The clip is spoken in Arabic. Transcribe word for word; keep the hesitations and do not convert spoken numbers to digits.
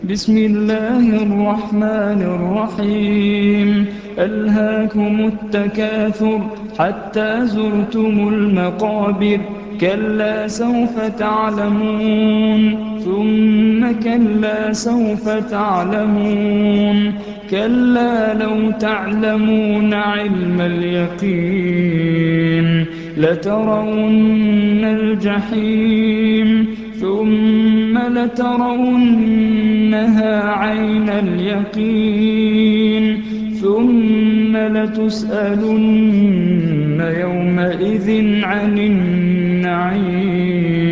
بسم الله الرحمن الرحيم ألهاكم التكاثر حتى زرتم المقابر كلا سوف تعلمون ثم كلا سوف تعلمون كلا لو تعلمون علم اليقين لترون الجحيم ثم لترونها عين اليقين ثم لتسألن يومئذ عن النعيم